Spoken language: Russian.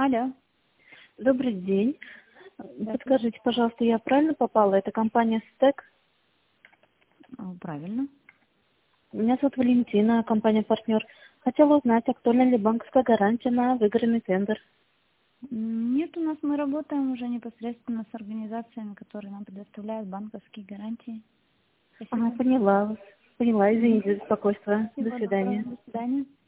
Алло. Добрый день. Да, Подскажите, пожалуйста, я правильно попала? Это компания «Стек». правильно. Меня зовут Валентина, компания «Партнер». Хотела узнать, актуальна ли банковская гарантия на выигранный тендер. Нет, у нас мы работаем уже непосредственно с организациями, которые нам предоставляют банковские гарантии. Ага, Спасибо. поняла вас. Поняла, Мгм. извините за беспокойство. До Всего доброго. свидания. До свидания.